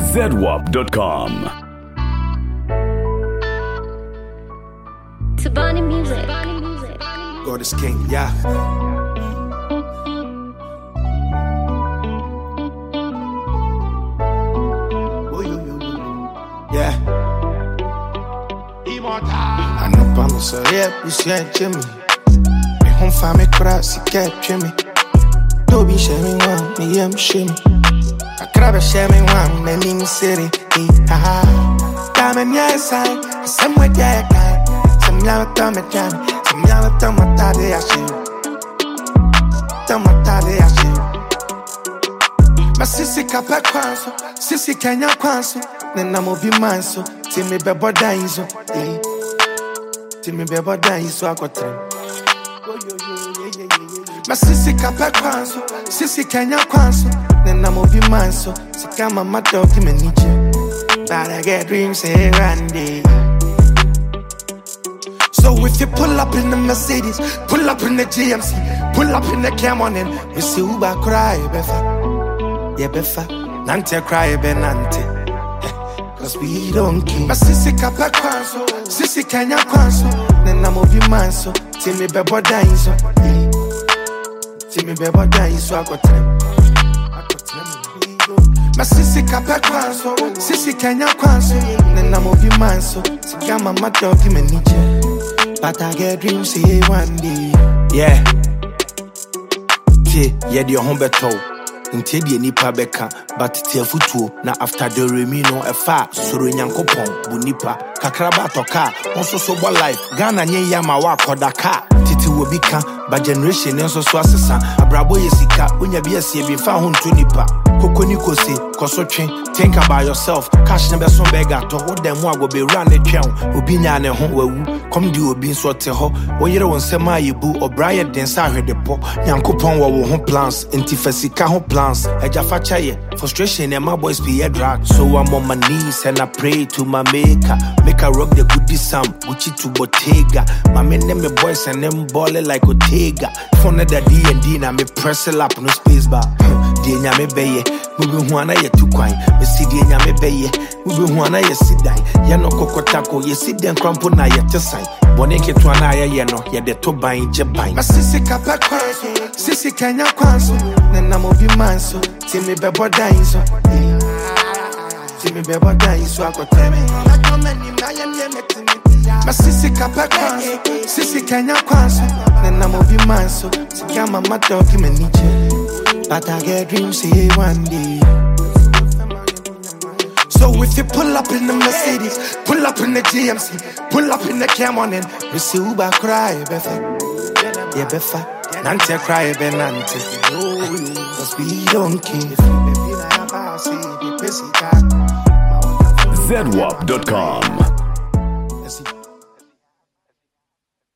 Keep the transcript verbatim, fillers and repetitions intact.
zedwap dot com. Tabani music. God is king, yeah. Yeah. I know Pamo, so yeah, you see, Jimmy. Me home family cross, he kept Jimmy. Don't be shaming one, me, I'm shaming. I grab a shaming one, me, in city. Ha ha. Diamond, yes, I, somewhere, yeah, I. Some young Tommy Jam, some young Tommy Taddy, I see. Tommy Taddy, I see. My sissy Kappa Kwanso, Sissy Kenya Kwanso, then I'm of your man so. Timmy Bebo Daiso, eh? Timmy Bebo Daiso, I got them. My sissy Kappa Kwanso, Sissy Kenya Kwanso, then I'm of your man so. Sikama my dog, give me nature. But I get dreams, eh, Randy. So if you pull up in the Mercedes, pull up in the G M C, pull up in the Camon, and you see Uber cry, Befa. Yeah, Befa, Nante cry, Benante. Cause we don't care. My sissy Kappa Kwanso, Sissy Kenya Kwanso, then I'm of your man so. Timmy Bebo Daiso, Timmy Bebo Daiso, I got them. My sissy Kappa Kwanso, Sissy Kenya Kwanso, then I'm of your man so. Sikama my dog, give me nature. But I get dreams here one day. Yeah. T, yeah, the home beto. Inti di nipa beka, but tia futu na after the remino e fa suru nyankopon bu nipa kakraba toka onso so bo life Ghana nye yama wa kodaka titi wo bika ba generation enso so asesa abrabo yesika onya bia sie bi fa ho nto nipa kokoni kosi kosotwe think about yourself cash na be so bega to wo dem wo ago be run e twen obi nya ne ho wawu come di obi so te ho wo yere won sema ayebu obraye den sa hwedepo nyankopon wo wo ho plans enti fasika ho plans eja fa chaye frustration and my boys be a drag. So I'm on my knees and I pray to my maker. Make I rock the goodie Sam, Gucci to Bottega. My men them me boys and them ballin' like Ortega. Phone that D and D na me press it up no space bar. Dienya me beye, we be huana ye too quiet. Me see dienya me beye, we be huana ye sit die. Ya no kokotako, ye sit den crumple na ye tesai. Boneke to an aya ye no, ye de to buy jebai. My sissy Kappa Kwanso, Sissy Kenya Kwanso, then I'm of your man so. Timmy Bebo Daiso, Timmy Bebo Daiso, I got them. My sissy Kappa Kwanso, Sissy Kenya Kwanso, then I'm of your man so. Sikama my dog, give me nature. But I get dreams here one day. So if you pull up in the Mercedes, pull up in the G M C, pull up in the Camon, and you see Uber cry, Befa. Yeah, Befa. Nante cry, Benante. Cause we don't care. zedwap dot com.